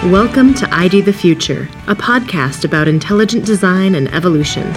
Welcome to ID the Future, a podcast about intelligent design and evolution.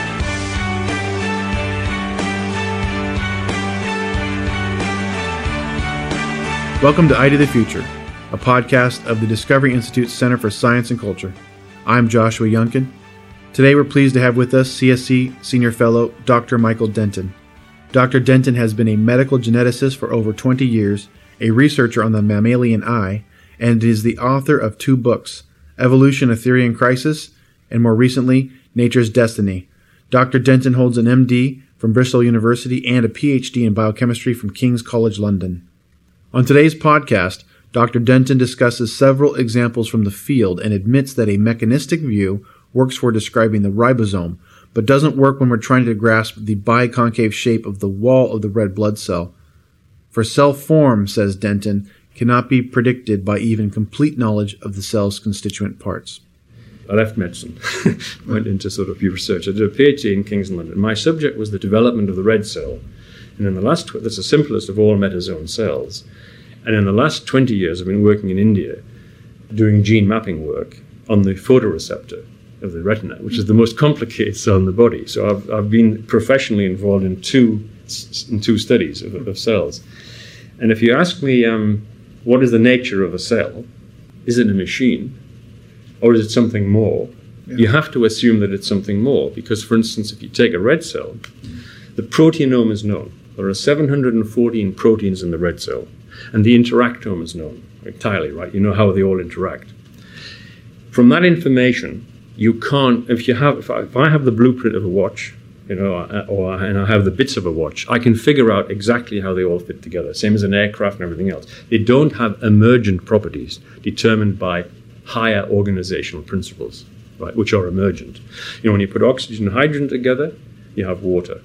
Welcome to ID the Future, a podcast of the Discovery Institute's Center for Science and Culture. I'm Joshua Yunkin. Today we're pleased to have with us CSC Senior Fellow Dr. Michael Denton. Dr. Denton has been a medical geneticist for over 20 years, a researcher on the mammalian eye, and is the author of 2 books, Evolution, a Theory in Crisis, and more recently, Nature's Destiny. Dr. Denton holds an MD from Bristol University and a PhD in biochemistry from King's College London. On today's podcast, Dr. Denton discusses several examples from the field and admits that a mechanistic view works for describing the ribosome, but doesn't work when we're trying to grasp the biconcave shape of the wall of the red blood cell. For cell form, says Denton, cannot be predicted by even complete knowledge of the cell's constituent parts. I left medicine, went into sort of research. I did a PhD in King's London. My subject was the development of the red cell. And in the last, that's the simplest of all metazoan cells. And in the last 20 years, I've been working in India doing gene mapping work on the photoreceptor of the retina, which is the most complicated cell in the body. So I've been professionally involved in two studies of cells. And if you ask me, what is the nature of a cell? Is it a machine? Or is it something more? Yeah. You have to assume that it's something more, because, for instance, if you take a red cell, the proteome is known. There are 714 proteins in the red cell, and the interactome is known entirely, right? You know how they all interact. From that information, you can't, if I have the blueprint of a watch, and I have the bits of a watch, I can figure out exactly how they all fit together, same as an aircraft and everything else. They don't have emergent properties determined by higher organizational principles, right, which are emergent. When you put oxygen and hydrogen together, you have water.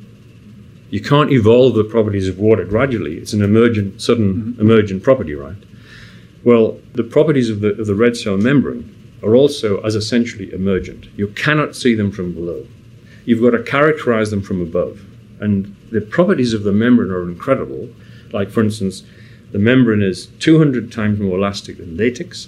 You can't evolve the properties of water gradually. It's an emergent, sudden emergent property, right? Well, the properties of the red cell membrane are also as essentially emergent. You cannot see them from below. You've got to characterize them from above. And the properties of the membrane are incredible. Like, for instance, the membrane is 200 times more elastic than latex,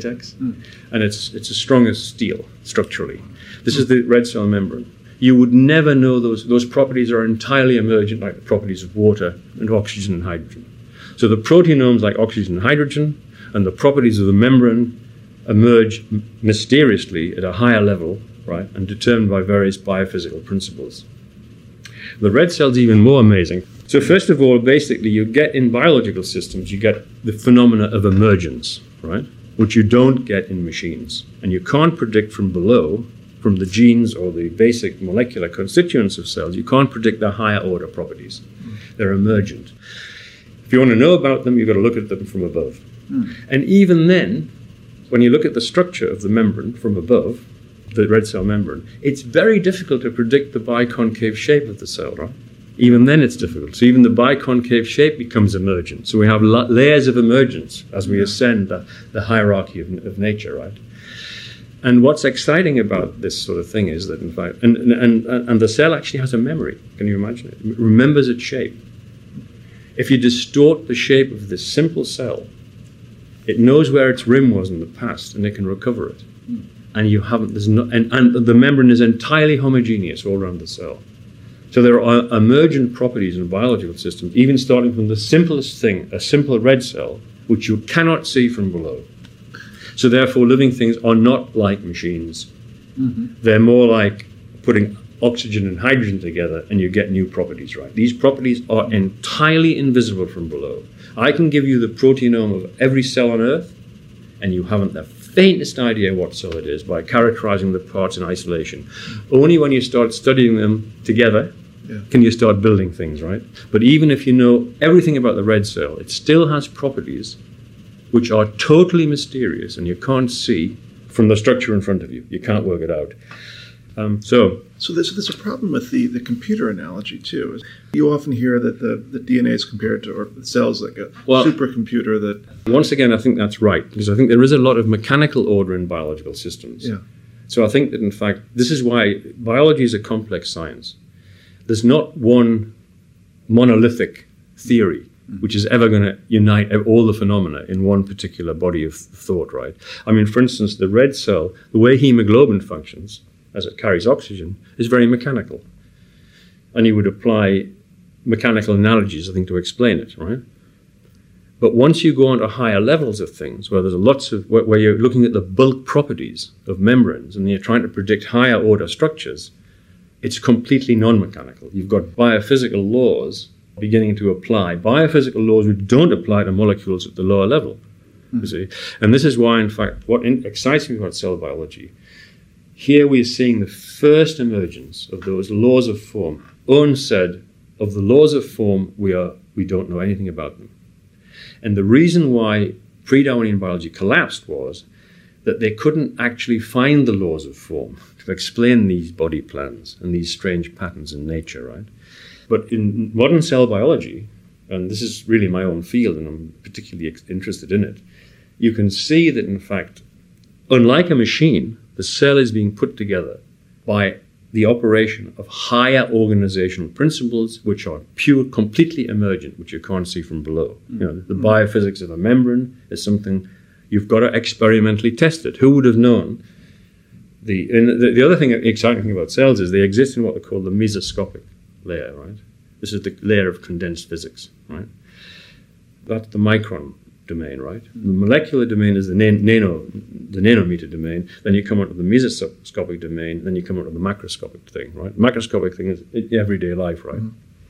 and it's as strong as steel structurally. This is the red cell membrane. You would never know those properties are entirely emergent, like the properties of water and oxygen and hydrogen. So the proteinomes, like oxygen and hydrogen, and the properties of the membrane emerge mysteriously at a higher level, right, and determined by various biophysical principles. The red cell's even more amazing. So first of all, basically, you get in biological systems, you get the phenomena of emergence, right, which you don't get in machines. And you can't predict from below, from the genes or the basic molecular constituents of cells, you can't predict their higher order properties. They're emergent. If you want to know about them, you've got to look at them from above. And even then, when you look at the structure of the membrane from above, the red cell membrane, it's very difficult to predict the biconcave shape of the cell, right? Even then it's difficult. So even the biconcave shape becomes emergent. So we have layers of emergence as we ascend the hierarchy of nature, right? And what's exciting about this sort of thing is that, in fact, and the cell actually has a memory. Can you imagine it? It remembers its shape. If you distort the shape of this simple cell, it knows where its rim was in the past, and it can recover it. And you haven't. And the membrane is entirely homogeneous all around the cell. So there are emergent properties in biological systems, even starting from the simplest thing, a simple red cell, which you cannot see from below. So therefore, living things are not like machines. They're more like putting oxygen and hydrogen together, and you get new properties, right? These properties are entirely invisible from below. I can give you the proteome of every cell on Earth, and you haven't the faintest idea what cell it is by characterizing the parts in isolation. Only when you start studying them together can you start building things, right? But even if you know everything about the red cell, it still has properties which are totally mysterious, and you can't see from the structure in front of you. You can't work it out. So there's a problem with the computer analogy too. You often hear that the DNA is compared to, or the cells like a supercomputer that... Once again, I think that's right, because I think there is a lot of mechanical order in biological systems. Yeah. So I think that, in fact, this is why biology is a complex science. There's not one monolithic theory which is ever going to unite all the phenomena in one particular body of thought, right? I mean, for instance, the red cell, the way hemoglobin functions as it carries oxygen is very mechanical. And you would apply mechanical analogies, I think, to explain it, right? But once you go on to higher levels of things, where there's where you're looking at the bulk properties of membranes and you're trying to predict higher order structures, it's completely non-mechanical. You've got biophysical laws beginning to apply. Biophysical laws which don't apply to molecules at the lower level, you see. And this is why, in fact, what excites me about cell biology, here we are seeing the first emergence of those laws of form. Owen said, of the laws of form, we don't know anything about them. And the reason why pre-Darwinian biology collapsed was that they couldn't actually find the laws of form to explain these body plans and these strange patterns in nature, right? But in modern cell biology, and this is really my own field and I'm particularly interested in it, you can see that, in fact, unlike a machine, the cell is being put together by the operation of higher organizational principles which are pure, completely emergent, which you can't see from below. You know, the biophysics of a membrane is something you've got to experimentally test it. Who would have known? The other thing, exciting thing about cells is they exist in what they call the mesoscopic layer, right? This is the layer of condensed physics, right? That's the micron domain, right? The molecular domain is the nanometer domain. Then you come onto the mesoscopic domain. Then you come onto the macroscopic thing, right? Macroscopic thing is everyday life, right?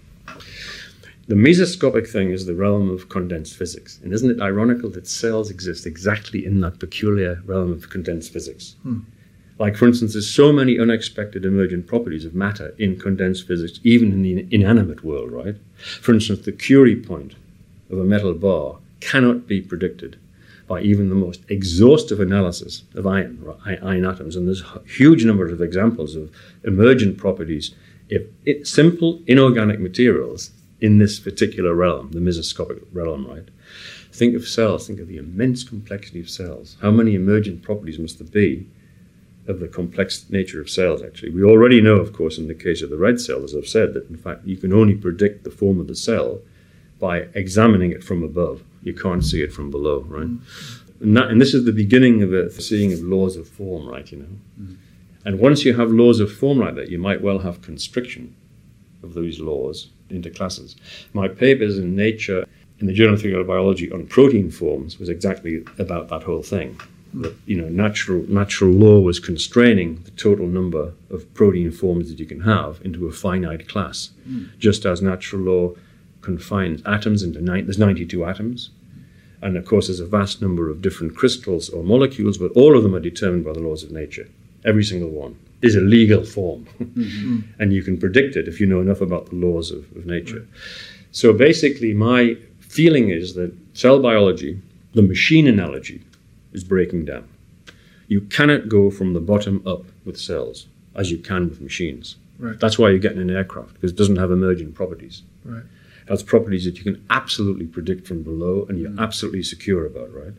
The mesoscopic thing is the realm of condensed physics. And isn't it ironical that cells exist exactly in that peculiar realm of condensed physics? Like, for instance, there's so many unexpected emergent properties of matter in condensed physics, even in the inanimate world, right? For instance, the Curie point of a metal bar cannot be predicted by even the most exhaustive analysis of iron atoms. And there's a huge number of examples of emergent properties of simple inorganic materials in this particular realm, the mesoscopic realm, right? Think of cells, think of the immense complexity of cells. How many emergent properties must there be of the complex nature of cells, actually? We already know, of course, in the case of the red cell, as I've said, that in fact you can only predict the form of the cell by examining it from above. You can't see it from below, right? And this is the beginning of a seeing of laws of form, right, you know? And once you have laws of form like that, you might well have constriction of those laws into classes. My papers in Nature, in the Journal of Theoretical Biology on protein forms, was exactly about that whole thing. That, you know, natural law was constraining the total number of protein forms that you can have into a finite class, just as natural law confines atoms into there's 92 atoms. And of course, there's a vast number of different crystals or molecules, but all of them are determined by the laws of nature. Every single one is a legal form. And you can predict it if you know enough about the laws of nature. So basically, my feeling is that cell biology, the machine analogy, is breaking down. You cannot go from the bottom up with cells as you can with machines. Right. That's why you're getting an aircraft, because it doesn't have emergent properties. Right. It has properties that you can absolutely predict from below and you're absolutely secure about, right?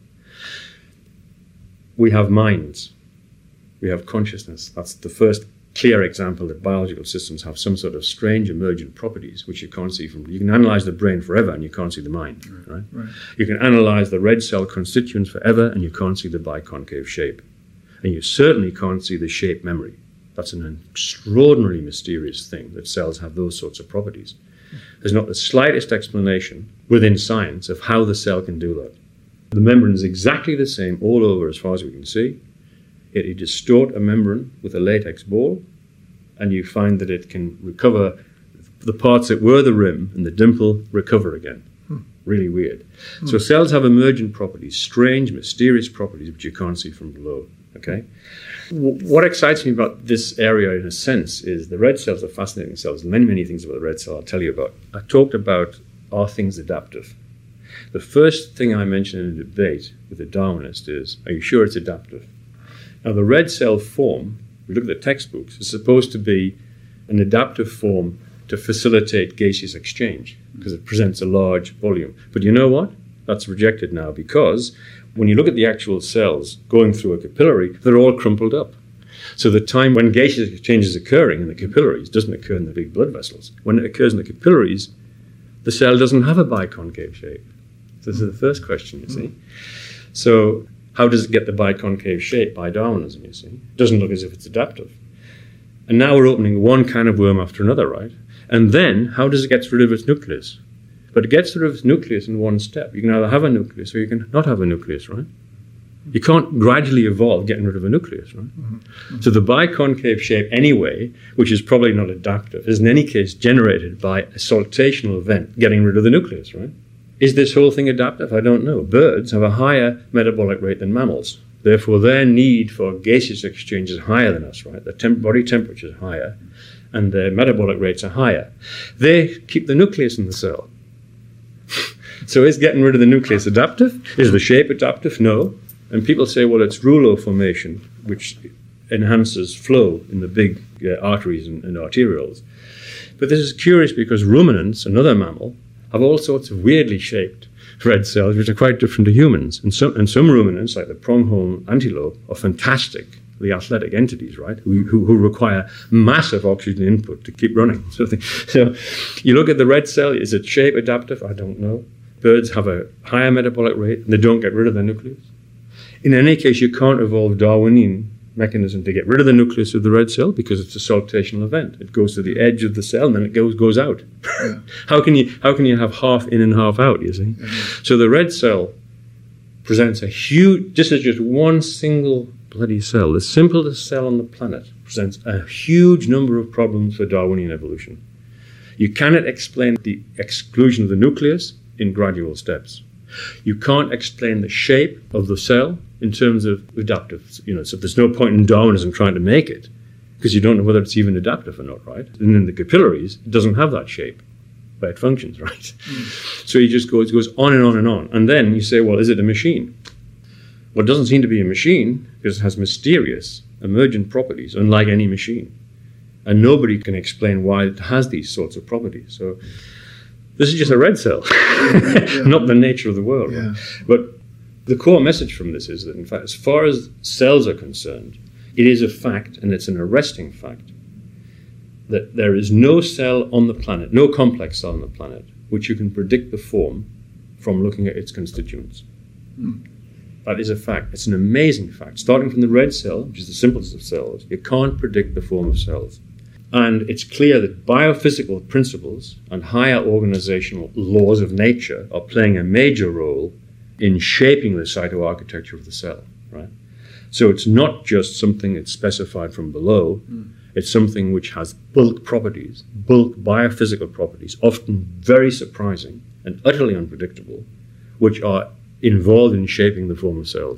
We have minds. We have consciousness. That's the first clear example that biological systems have some sort of strange emergent properties which you can't see from. You can analyze the brain forever and you can't see the mind, right? You can analyze the red cell constituents forever and you can't see the biconcave shape. And you certainly can't see the shape memory. That's an extraordinarily mysterious thing, that cells have those sorts of properties. There's not the slightest explanation within science of how the cell can do that. The membrane is exactly the same all over as far as we can see. Yet you distort a membrane with a latex ball, and you find that it can recover the parts that were the rim and the dimple recover again. Really weird. So cells have emergent properties, strange, mysterious properties which you can't see from below. Okay. What excites me about this area, in a sense, is the red cells are fascinating cells. Many, many things about the red cell I'll tell you about. I talked about, are things adaptive? The first thing I mentioned in a debate with a Darwinist is, are you sure it's adaptive? Now, the red cell form, if we look at the textbooks, is supposed to be an adaptive form to facilitate gaseous exchange because it presents a large volume. But you know what? That's rejected now, because when you look at the actual cells going through a capillary, they're all crumpled up. So the time when gaseous exchange is occurring in the capillaries doesn't occur in the big blood vessels. When it occurs in the capillaries, The cell doesn't have a biconcave shape. So this is the first question, you see. So how does it get the biconcave shape? By Darwinism, you see. It doesn't look as if it's adaptive. And now we're opening one can of worm after another, right? And then, how does it get rid of its nucleus? But it gets rid of its nucleus in one step. You can either have a nucleus or you can not have a nucleus, right? You can't gradually evolve getting rid of a nucleus, right? Mm-hmm. So the biconcave shape anyway, which is probably not adaptive, is in any case generated by a saltational event getting rid of the nucleus, right? Is this whole thing adaptive? I don't know. Birds have a higher metabolic rate than mammals. Therefore, their need for gaseous exchange is higher than us, right? Their body temperature is higher, and their metabolic rates are higher. They keep the nucleus in the cell. So is getting rid of the nucleus adaptive? Is the shape adaptive? No. And people say, well, it's rouleau formation, which enhances flow in the big arteries and arterioles. But this is curious because ruminants, another mammal, have all sorts of weirdly shaped red cells, which are quite different to humans. And some ruminants, like the pronghorn antelope, are fantastically athletic entities, right? Who require massive oxygen input to keep running. So you look at the red cell, is it shape adaptive? I don't know. Birds have a higher metabolic rate, and they don't get rid of their nucleus. In any case, you can't evolve Darwinian mechanism to get rid of the nucleus of the red cell because it's a saltational event. It goes to the edge of the cell and then it goes out. Yeah. How can you have half in and half out, you see? Mm-hmm. So the red cell presents a huge, this is just one single bloody cell, the simplest cell on the planet, presents a huge number of problems for Darwinian evolution. You cannot explain the exclusion of the nucleus in gradual steps. You can't explain the shape of the cell in terms of adaptive, so there's no point in Darwinism trying to make it because you don't know whether it's even adaptive or not, right? And in the capillaries, it doesn't have that shape, but it functions, right? Mm. So it goes on and on and on. And then you say, well, is it a machine? Well, it doesn't seem to be a machine because it has mysterious emergent properties, unlike any machine. And nobody can explain why it has these sorts of properties. So this is just a red cell, not the nature of the world. Yeah. Right? But the core message from this is that, in fact, as far as cells are concerned, it is a fact, and it's an arresting fact, that there is no cell on the planet, no complex cell on the planet, which you can predict the form from looking at its constituents. Mm. That is a fact. It's an amazing fact. Starting from the red cell, which is the simplest of cells, you can't predict the form of cells. And it's clear that biophysical principles and higher organizational laws of nature are playing a major role in shaping the cytoarchitecture of the cell, right? So it's not just something that's specified from below. It's something which has bulk properties, bulk biophysical properties, often very surprising and utterly unpredictable, which are involved in shaping the form of cells.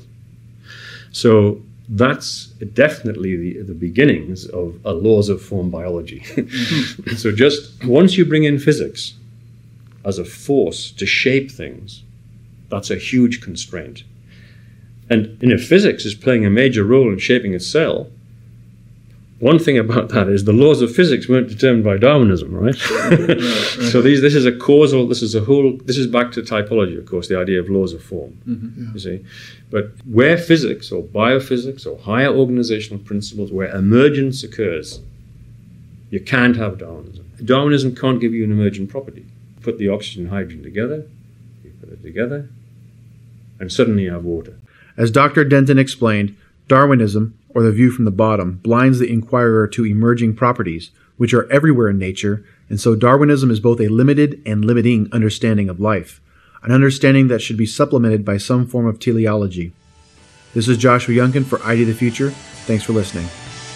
So that's definitely the beginnings of laws of form biology. So just once you bring in physics as a force to shape things, that's a huge constraint. And if physics is playing a major role in shaping a cell, one thing about that is the laws of physics weren't determined by Darwinism, right? So this is a causal, this is back to typology, of course, the idea of laws of form, you see. But where physics or biophysics or higher organizational principles, where emergence occurs, you can't have Darwinism. Darwinism can't give you an emergent property. Put the oxygen and hydrogen together, you put it together, and suddenly you have water. As Dr. Denton explained, Darwinism, or the view from the bottom, blinds the inquirer to emerging properties, which are everywhere in nature, and so Darwinism is both a limited and limiting understanding of life, an understanding that should be supplemented by some form of teleology. This is Joshua Youngkin for ID the Future. Thanks for listening.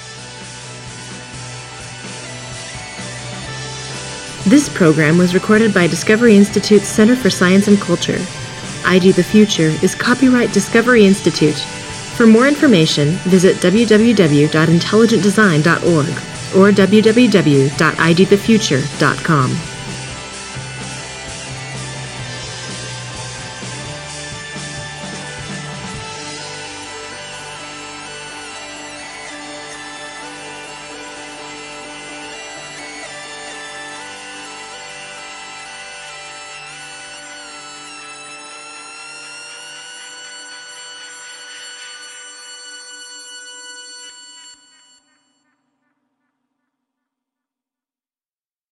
This program was recorded by Discovery Institute's Center for Science and Culture. ID the Future is copyright Discovery Institute. For more information, visit www.intelligentdesign.org or www.idthefuture.com.